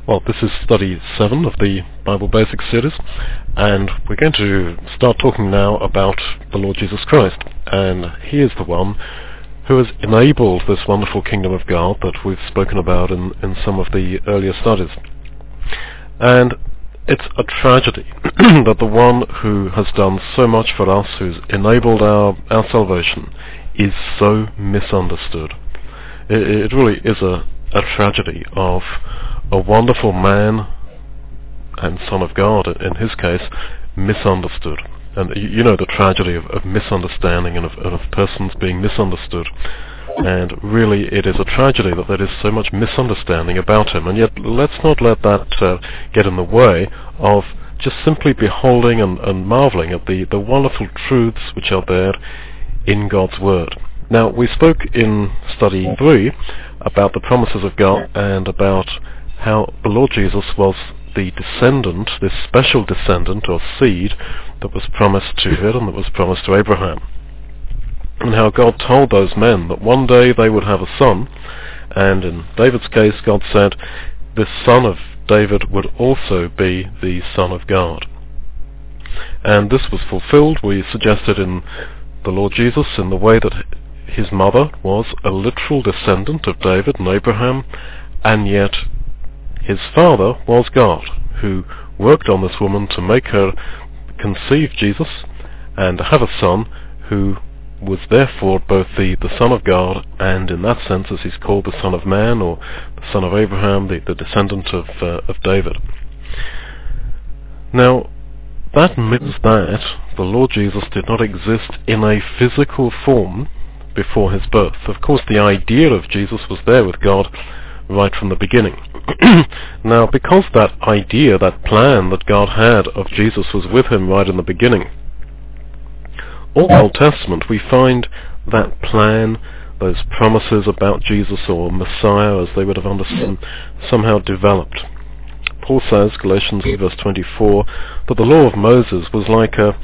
Well, this is study 7 of the Bible Basics series, and we're going to start talking now about the Lord Jesus Christ. And He is the one who has enabled this wonderful kingdom of God that we've spoken about in some of the earlier studies. And it's a tragedy that the one who has done so much for us, who's enabled our salvation, is so misunderstood. It really is a tragedy of a wonderful man and Son of God, in his case, misunderstood. And you know the tragedy of misunderstanding and of persons being misunderstood. And really it is a tragedy that there is so much misunderstanding about him. And yet let's not let that get in the way of just simply beholding and marveling at the wonderful truths which are there in God's Word. Now, we spoke in study 3 about the promises of God and about how the Lord Jesus was the descendant, this special descendant or seed that was promised to David and that was promised to Abraham. And how God told those men that one day they would have a son, and in David's case God said this son of David would also be the Son of God. And this was fulfilled, we suggested, in the Lord Jesus in the way that his mother was a literal descendant of David and Abraham, and yet his father was God, who worked on this woman to make her conceive Jesus and have a son who was therefore both the Son of God and, in that sense, as he's called, the Son of Man, or the Son of Abraham, the descendant of David. Now, that means that the Lord Jesus did not exist in a physical form before his birth. Of course, the idea of Jesus was there with God right from the beginning. Now, because that idea, that plan that God had of Jesus was with him right in the beginning, all the Old Testament we find that plan, those promises about Jesus or Messiah as they would have understood, somehow developed. Paul says, Galatians 3 verse 24, that the law of Moses was like a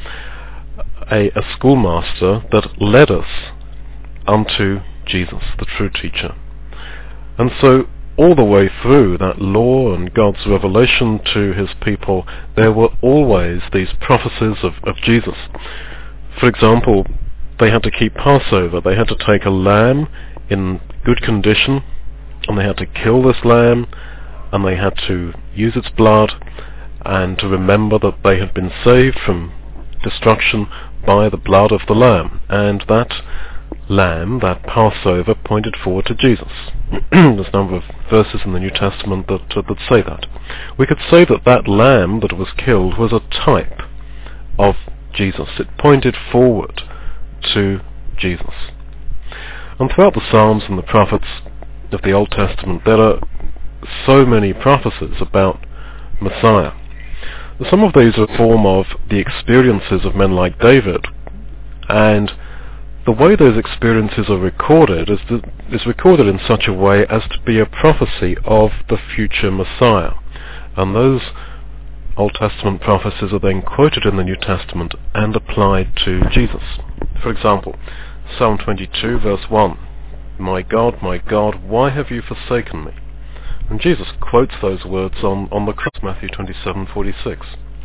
schoolmaster that led us unto Jesus, the true teacher. And so all the way through that law and God's revelation to his people, there were always these prophecies of Jesus. For example, they had to keep Passover. They had to take a lamb in good condition, and they had to kill this lamb, and they had to use its blood, and to remember that they had been saved from destruction by the blood of the lamb. And that lamb, that Passover, pointed forward to Jesus. There's a number of verses in the New Testament that say that. We could say that that lamb that was killed was a type of Jesus. It pointed forward to Jesus. And throughout the Psalms and the prophets of the Old Testament, there are so many prophecies about Messiah. Some of these are a form of the experiences of men like David, and the way those experiences are recorded is recorded in such a way as to be a prophecy of the future Messiah. And those Old Testament prophecies are then quoted in the New Testament and applied to Jesus. For example, Psalm 22 verse 1, my God, why have you forsaken me? And Jesus quotes those words on the cross, Matthew 27:46.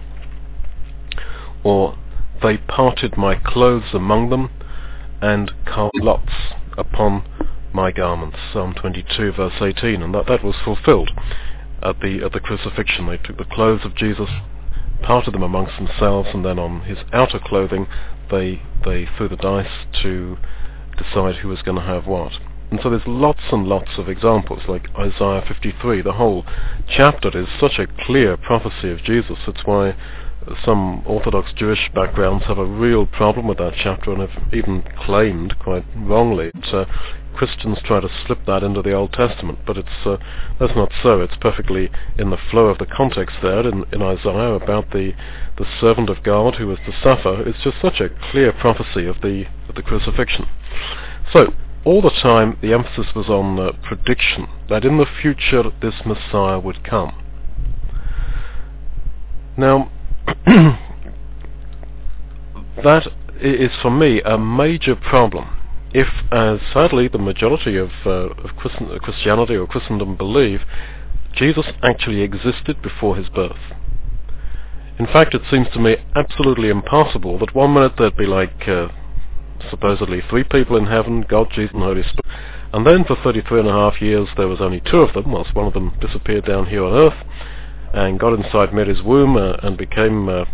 Or, they parted my clothes among them, and cast lots upon my garments, Psalm 22 verse 18, and that was fulfilled at the crucifixion. They took the clothes of Jesus, parted them amongst themselves, and then on his outer clothing they threw the dice to decide who was going to have what. And so there's lots and lots of examples, like Isaiah 53. The whole chapter is such a clear prophecy of Jesus. It's why some Orthodox Jewish backgrounds have a real problem with that chapter and have even claimed, quite wrongly, that Christians try to slip that into the Old Testament. But that's not so. It's perfectly in the flow of the context there in Isaiah about the servant of God who was to suffer. It's just such a clear prophecy of the crucifixion. So, all the time the emphasis was on prediction, that in the future this Messiah would come. Now, that is for me a major problem. If, as sadly the majority of Christianity or Christendom believe, Jesus actually existed before his birth. In fact, it seems to me absolutely impossible that one minute there'd be supposedly three people in heaven, God, Jesus, and Holy Spirit, and then for 33.5 years there was only two of them, whilst one of them disappeared down here on earth and got inside Mary's womb and became a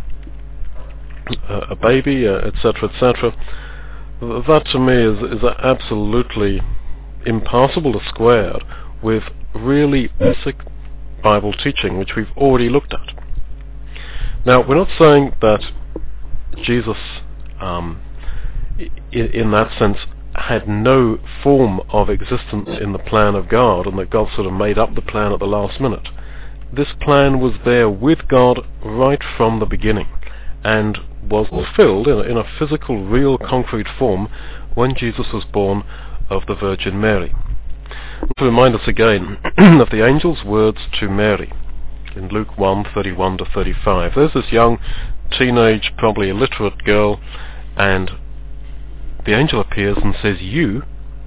baby, etc., etc. That to me is absolutely impossible to square with really basic Bible teaching, which we've already looked at. Now, we're not saying that Jesus, in that sense, had no form of existence in the plan of God, and that God sort of made up the plan at the last minute. This plan was there with God right from the beginning, and was fulfilled in a physical, real, concrete form when Jesus was born of the Virgin Mary. To remind us again of the angel's words to Mary in Luke 1:31-35. There's this young, teenage, probably illiterate girl, and the angel appears and says, you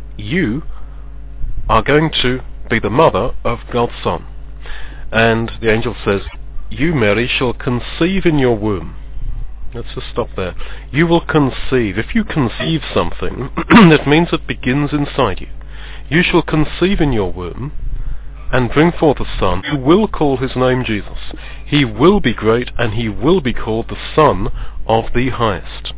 are going to be the mother of God's Son. And the angel says, you, Mary, shall conceive in your womb. Let's just stop there. You will conceive. If you conceive something, it means it begins inside you. You shall conceive in your womb and bring forth a son who will call his name Jesus. He will be great, and he will be called the Son of the Highest.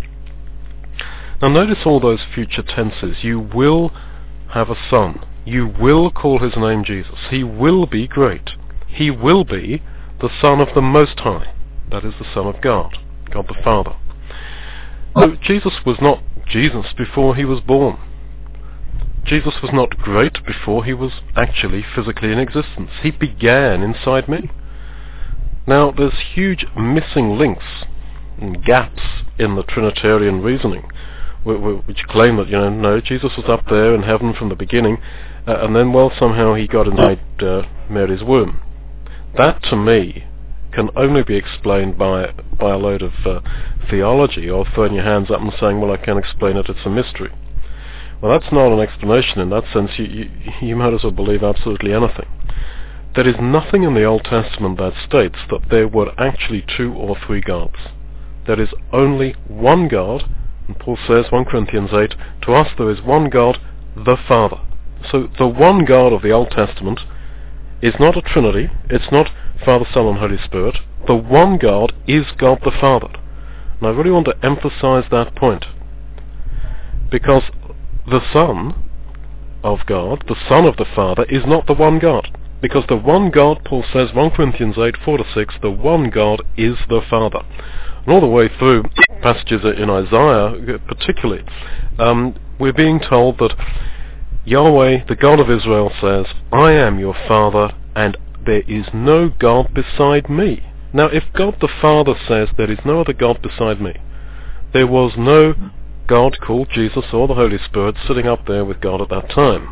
Now notice all those future tenses. You will have a son. You will call his name Jesus. He will be great. He will be the Son of the Most High. That is the Son of God, God the Father. So Jesus was not Jesus before he was born. Jesus was not great before he was actually physically in existence. He began inside me. Now, there's huge missing links and gaps in the Trinitarian reasoning, which claim that, no, Jesus was up there in heaven from the beginning, and then, somehow he got inside Mary's womb. That, to me, can only be explained by a load of theology, or throwing your hands up and saying, I can't explain it, it's a mystery. Well, that's not an explanation. In that sense, you might as well believe absolutely anything. There is nothing in the Old Testament that states that there were actually two or three gods. There is only one God, and Paul says, 1 Corinthians 8, to us there is one God, the Father. So the one God of the Old Testament is not a Trinity, it's not Father, Son, and Holy Spirit. The one God is God the Father. And I really want to emphasize that point, because the Son of God, the Son of the Father, is not the one God. Because the one God, Paul says, 1 Corinthians 8, 4-6, the one God is the Father. And all the way through passages in Isaiah, particularly, we're being told that Yahweh, the God of Israel, says, I am your Father, and there is no God beside me. Now, if God the Father says there is no other God beside me, there was no God called Jesus or the Holy Spirit sitting up there with God at that time.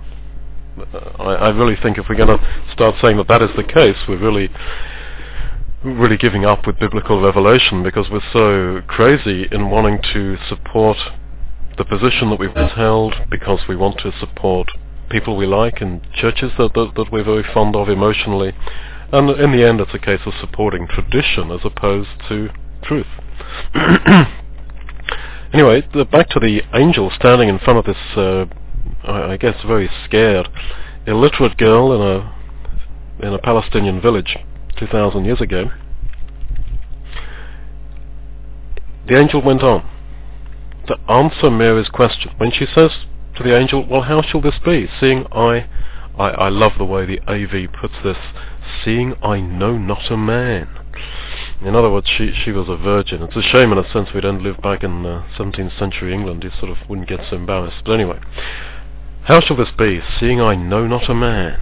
I really think if we're going to start saying that is the case, we're really giving up with biblical revelation, because we're so crazy in wanting to support the position that we've held because we want to support people we like and churches that we're very fond of emotionally. And in the end, it's a case of supporting tradition as opposed to truth. Anyway, back to the angel standing in front of this, I guess, very scared, illiterate girl in a Palestinian village 2,000 years ago. The angel went on to answer Mary's question. When she says to the angel, how shall this be, seeing I love the way the AV puts this, seeing I know not a man. In other words, she was a virgin. It's a shame in a sense we don't live back in 17th century England. You sort of wouldn't get so embarrassed. But anyway, how shall this be, seeing I know not a man?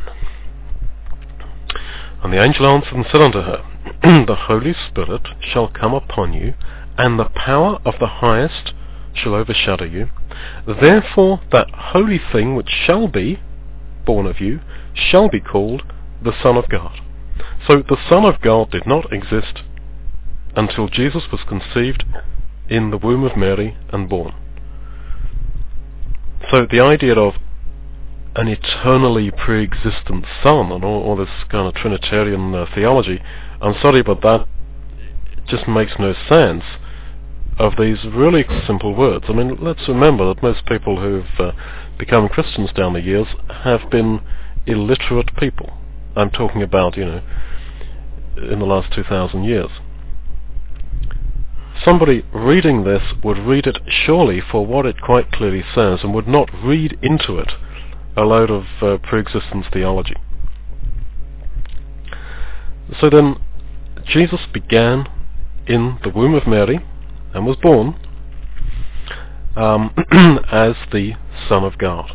And the angel answered and said unto her, the Holy Spirit shall come upon you, and the power of the Highest shall overshadow you. Therefore that holy thing which shall be born of you shall be called the Son of God. So the Son of God did not exist until Jesus was conceived in the womb of Mary and born. So the idea of an eternally pre-existent Son and all this kind of Trinitarian theology. I'm sorry, but that just makes no sense of these really simple words. I mean, let's remember that most people who've become Christians down the years have been illiterate people. I'm talking about, in the last 2,000 years. Somebody reading this would read it surely for what it quite clearly says and would not read into it a load of pre-existence theology. So then, Jesus began in the womb of Mary and was born as the Son of God.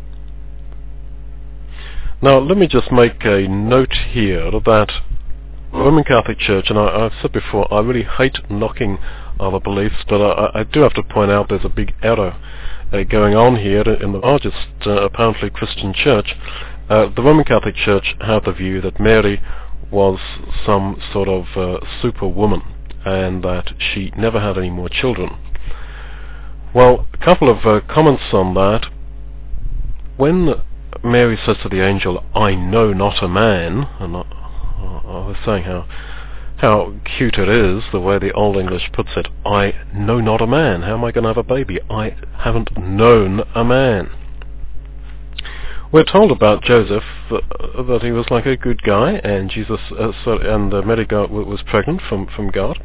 Now, let me just make a note here that the Roman Catholic Church, and I've said before, I really hate knocking other beliefs, but I do have to point out there's a big error going on here in the largest, apparently, Christian church. The Roman Catholic Church had the view that Mary was some sort of superwoman and that she never had any more children. Well, a couple of comments on that. When Mary says to the angel, "I know not a man," and I was saying how cute it is, the way the Old English puts it, "I know not a man. How am I going to have a baby? I haven't known a man." We're told about Joseph that he was like a good guy, and Mary was pregnant from God.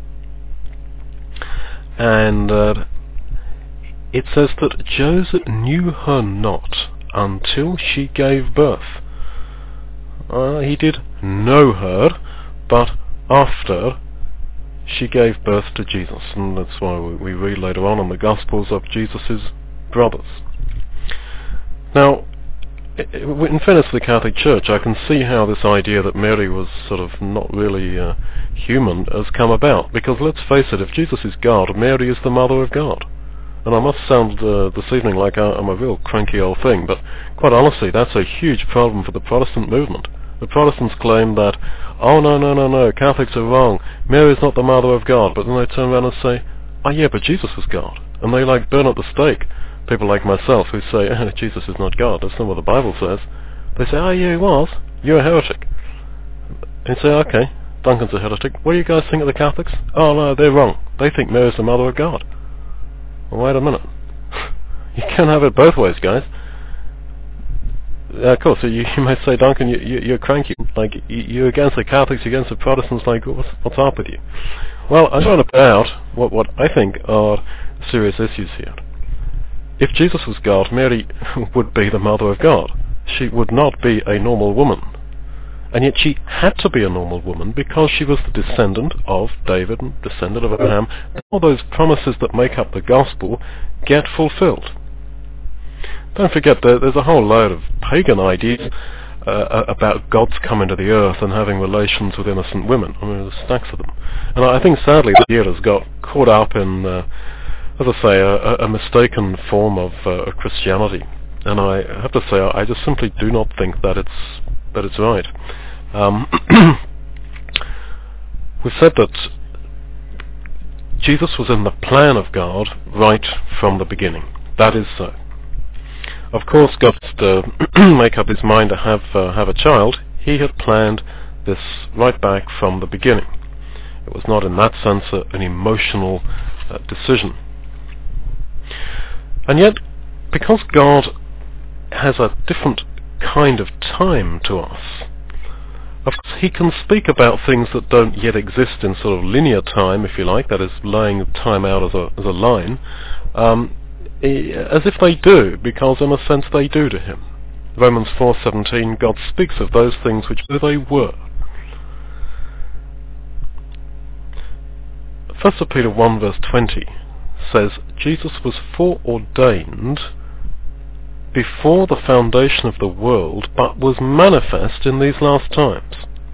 And it says that Joseph knew her not until she gave birth. He did know her, but after she gave birth to Jesus, and that's why we read later on in the Gospels of Jesus' brothers. Now, in fairness to the Catholic Church, I can see how this idea that Mary was sort of not really human has come about, because let's face it, if Jesus is God, Mary is the Mother of God. And I must sound this evening like I'm a real cranky old thing, but quite honestly, that's a huge problem for the Protestant movement. The Protestants claim that, oh no, Catholics are wrong, Mary's not the Mother of God, but then they turn around and say, oh yeah, but Jesus is God. And they burn at the stake people like myself who say, oh, Jesus is not God, that's not what the Bible says. They say, oh yeah, he was, you're a heretic. And you say, okay, Duncan's a heretic, what do you guys think of the Catholics? Oh no, they're wrong, they think Mary's the Mother of God. Well, wait a minute. You can't have it both ways, guys. Of course, you might say, Duncan, you're cranky. You're against the Catholics, you're against the Protestants. What's up with you? Well, I'm going to put out what I think are serious issues here. If Jesus was God, Mary would be the Mother of God. She would not be a normal woman. And yet she had to be a normal woman because she was the descendant of David and descendant of Abraham. All those promises that make up the gospel get fulfilled. Don't forget, there's a whole load of pagan ideas about gods coming to the earth and having relations with innocent women. I mean, there's stacks of them. And I think sadly the year has got caught up in, as I say, a mistaken form of Christianity. And I have to say, I just simply do not think that it's right. We've said that Jesus was in the plan of God right from the beginning. That is so. Of course, God to make up his mind to have a child. He had planned this right back from the beginning. It was not in that sense an emotional decision. And yet, because God has a different kind of time to us, of course he can speak about things that don't yet exist in sort of linear time, if you like, that is laying time out as a line, as if they do, because in a sense they do to him. Romans 4:17, God speaks of those things which they were. 1 Peter 1 verse 20 says, Jesus was foreordained before the foundation of the world, but was manifest in these last times.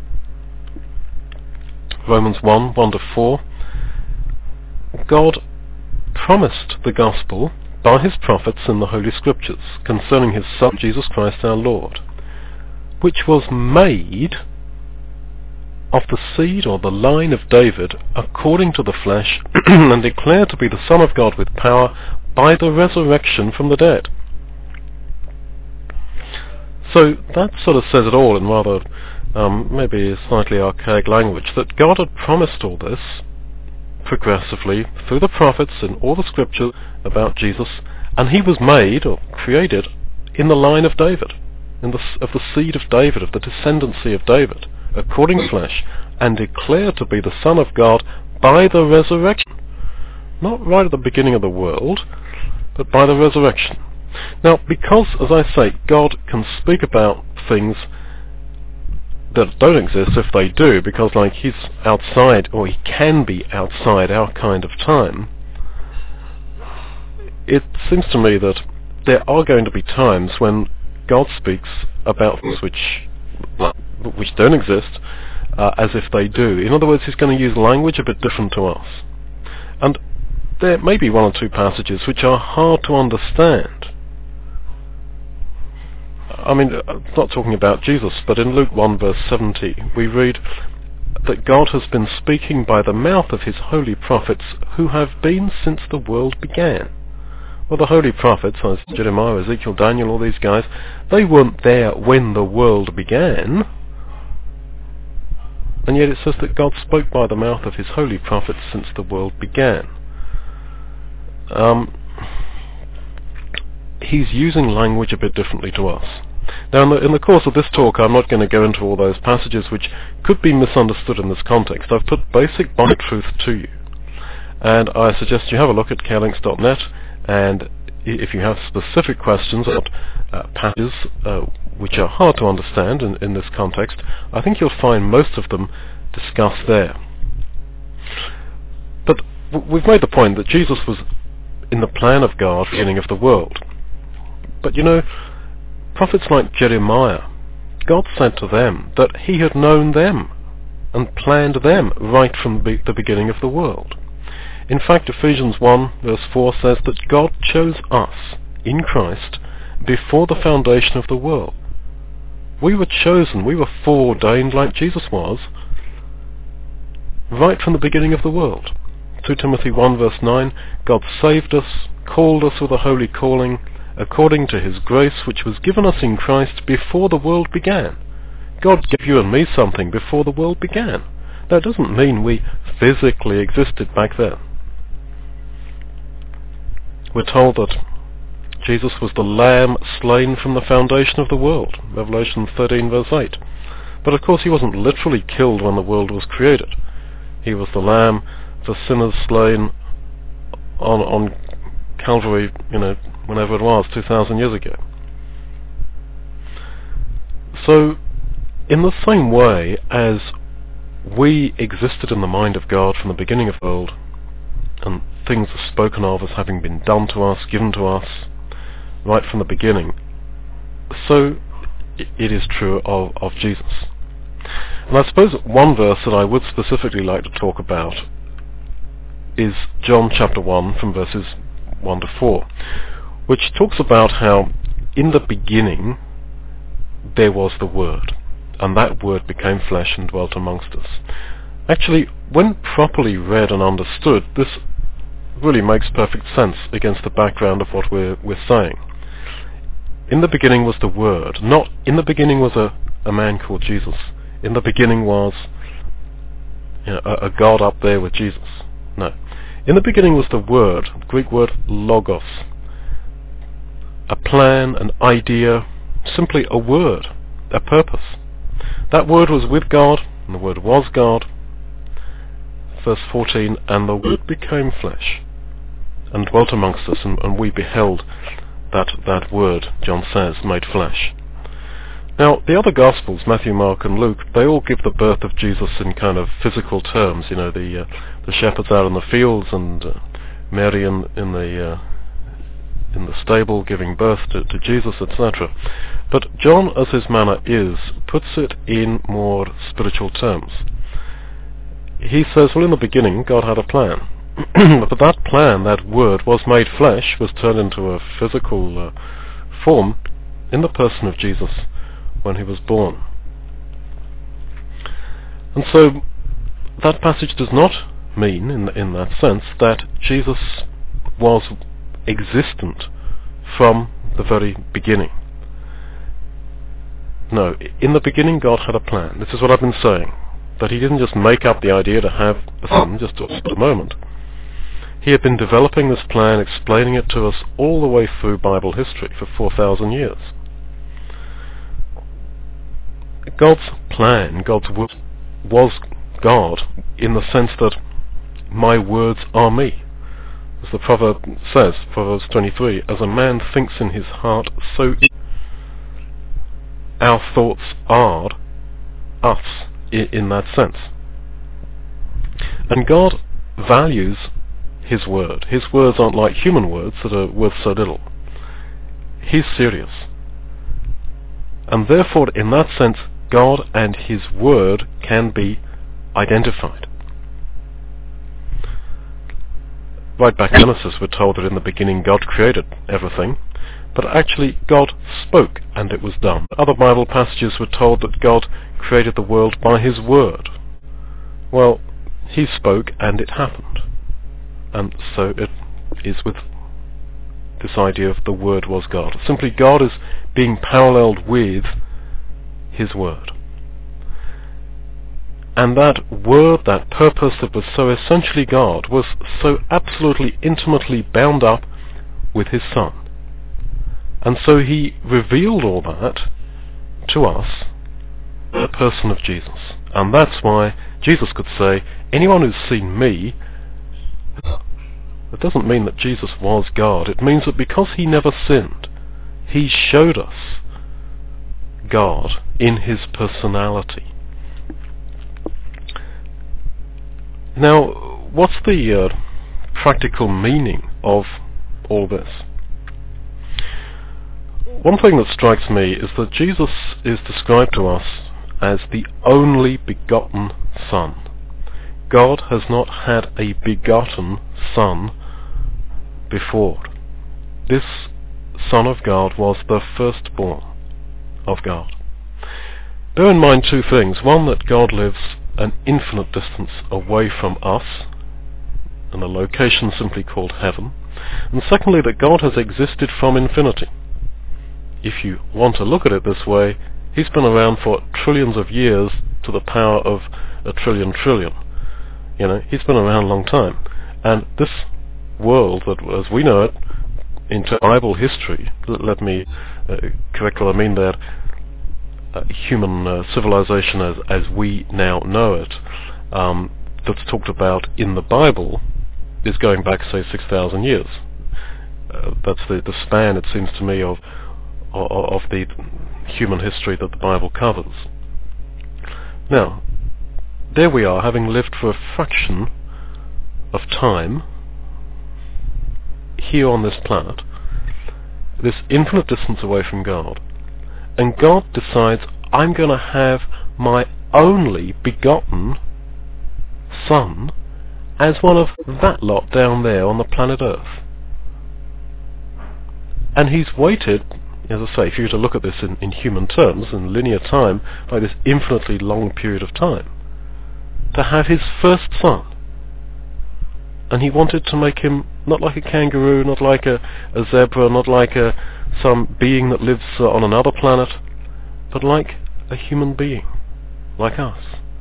Romans 1:1-4, God promised the gospel by his prophets in the Holy Scriptures concerning his Son, Jesus Christ our Lord, which was made of the seed or the line of David according to the flesh and declared to be the Son of God with power by the resurrection from the dead. So that sort of says it all in rather maybe slightly archaic language, that God had promised all this progressively through the prophets in all the scriptures about Jesus, and he was made or created in the line of David, of the seed of David, of the descendancy of David, according to flesh, and declared to be the Son of God by the resurrection. Not right at the beginning of the world, but by the resurrection. Now, because, as I say, God can speak about things that don't exist if they do, because like he's outside, or he can be outside our kind of time, it seems to me that there are going to be times when God speaks about things which don't exist as if they do. In other words, he's going to use language a bit different to us. And there may be one or two passages which are hard to understand. I mean, I'm not talking about Jesus, but in Luke 1 verse 70 we read that God has been speaking by the mouth of his holy prophets who have been since the world began. Well, the holy prophets, as Jeremiah, Ezekiel, Daniel, all these guys, they weren't there when the world began. And yet it says that God spoke by the mouth of his holy prophets since the world began. He's using language a bit differently to us. Now, in the course of this talk, I'm not going to go into all those passages which could be misunderstood in this context. I've put basic Bible truth to you. And I suggest you have a look at carelinks.net, and if you have specific questions about passages which are hard to understand in this context, I think you'll find most of them discussed there. But we've made the point that Jesus was in the plan of God, beginning of the world. But you know, prophets like Jeremiah, God said to them that he had known them and planned them right from the beginning of the world. In fact, Ephesians 1 verse 4 says that God chose us in Christ before the foundation of the world. We were chosen, we were foreordained like Jesus was, right from the beginning of the world. 2 Timothy 1 verse 9, God saved us, called us with a holy calling, according to his grace which was given us in Christ before the world began. God gave you and me something before the world began. That doesn't mean we physically existed back then. We're told that Jesus was the Lamb slain from the foundation of the world, Revelation 13 verse 8. But of course he wasn't literally killed when the world was created. He was the Lamb for sinners slain on Calvary, whenever it was, 2,000 years ago. So, in the same way as we existed in the mind of God from the beginning of the world, and things are spoken of as having been done to us, given to us, right from the beginning, so it is true of Jesus. And I suppose one verse that I would specifically like to talk about is John chapter 1 from verses 1 to 4, which talks about how in the beginning there was the Word, and that Word became flesh and dwelt amongst us. Actually, when properly read and understood, this really makes perfect sense against the background of what we're saying. In the beginning was the Word, not in the beginning was a man called Jesus. In the beginning was a God up there with Jesus. No. In the beginning was the Word, the Greek word logos. A plan, an idea, simply a word, a purpose. That Word was with God, and the Word was God. Verse 14, and the Word became flesh, and dwelt amongst us, and we beheld that Word, John says, made flesh. Now, the other Gospels, Matthew, Mark, and Luke, they all give the birth of Jesus in kind of physical terms. The shepherds out in the fields, and Mary in the stable giving birth to Jesus, etc. But John, as his manner is, puts it in more spiritual terms. He says, well, in the beginning, God had a plan. But that plan, that Word, was made flesh, was turned into a physical form in the person of Jesus when he was born. And so that passage does not mean, in that sense, that Jesus was existent from the very beginning. No, in the beginning God had a plan. This is what I've been saying. That he didn't just make up the idea to have a son just at a moment. He had been developing this plan, explaining it to us all the way through Bible history for 4,000 years. God's plan, God's word, was God in the sense that my words are me. As the proverb says, Proverbs 23, as a man thinks in his heart, so our thoughts are us in that sense. And God values his word. His words aren't like human words that are worth so little. He's serious. And therefore, in that sense, God and his word can be identified. Right back in Genesis, we're told that in the beginning God created everything, but actually God spoke and it was done. Other Bible passages were told that God created the world by his word. Well, he spoke and it happened. And so it is with this idea of the word was God. Simply God is being paralleled with his word. And that word, that purpose that was so essentially God, was so absolutely intimately bound up with his Son. And so he revealed all that to us in the person of Jesus. And that's why Jesus could say, anyone who's seen me, it doesn't mean that Jesus was God. It means that because he never sinned, he showed us God in his personality. Now, what's the practical meaning of all this? One thing that strikes me is that Jesus is described to us as the only begotten Son. God has not had a begotten Son before. This Son of God was the firstborn of God. Bear in mind two things. One, that God lives an infinite distance away from us, in a location simply called heaven. And secondly, that God has existed from infinity. If you want to look at it this way, he's been around for trillions of years to the power of a trillion. You know, he's been around a long time. And this world, that as we know it, into Bible history, let me correct what I mean there, human civilization as we now know it, that's talked about in the Bible, is going back, say, 6,000 years. That's the span, it seems to me, of the human history that the Bible covers. Now, there we are, having lived for a fraction of time here on this planet, this infinite distance away from God, and God decides, I'm going to have my only begotten Son as one of that lot down there on the planet Earth. And he's waited, as I say, if you were to look at this in human terms, in linear time, by this infinitely long period of time, to have his first son. And he wanted to make him not like a kangaroo, not like a zebra, not like some being that lives on another planet, but like a human being, like us.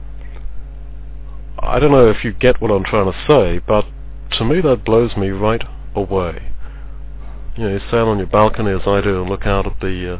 I don't know if you get what I'm trying to say, but to me that blows me right away. You know, you stand on your balcony as I do and look out at the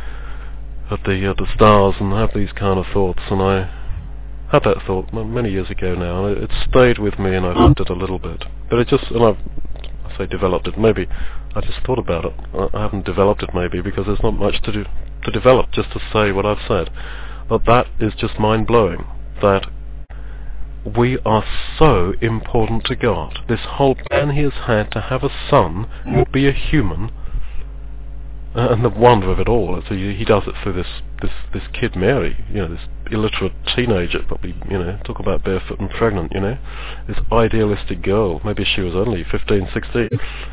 stars and have these kind of thoughts, and I had that thought many years ago now, and it stayed with me, and I've lived it a little bit. But it just, and I say developed it, maybe I just thought about it. I haven't developed it maybe because there's not much to develop, just to say what I've said. But that is just mind-blowing, that we are so important to God. This whole plan he has had to have a son who would be a human, and the wonder of it all is he does it through this kid Mary, you know, this illiterate teenager, probably, you know, talk about barefoot and pregnant, you know, this idealistic girl, maybe she was only 15, 16,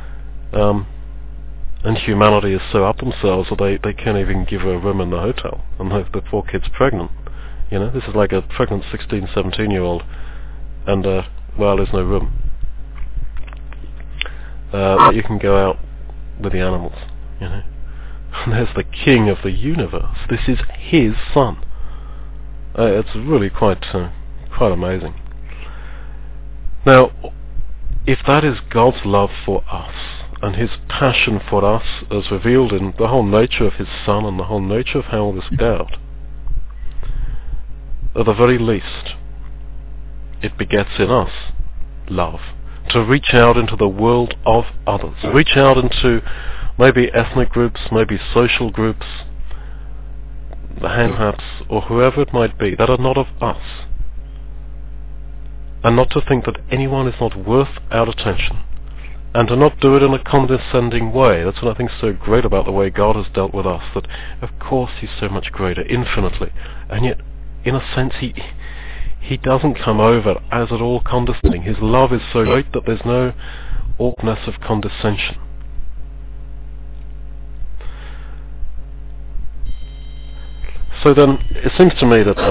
and humanity is so up themselves that they can't even give her a room in the hotel, and the poor kid's pregnant. You know, this is like a pregnant 16, 17-year-old, and, well, there's no room. You can go out with the animals, you know. and there's the King of the universe. This is his Son. It's really quite amazing. Now, if that is God's love for us, and his passion for us as revealed in the whole nature of his Son and the whole nature of how all this out, at the very least, it begets in us love, to reach out into the world of others, reach out into maybe ethnic groups, maybe social groups, the handicaps, or whoever it might be, that are not of us, and not to think that anyone is not worth our attention, and to not do it in a condescending way. That's what I think is so great about the way God has dealt with us, that of course he's so much greater, infinitely, and yet in a sense he doesn't come over as at all condescending. His love is so great that there's no awkwardness of condescension. So then it seems to me that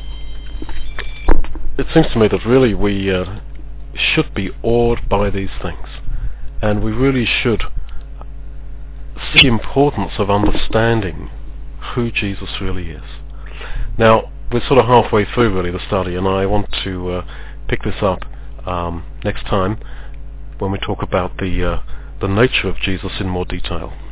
really we should be awed by these things, and we really should see the importance of understanding who Jesus really is. Now, we're sort of halfway through really the study, and I want to pick this up next time when we talk about the nature of Jesus in more detail.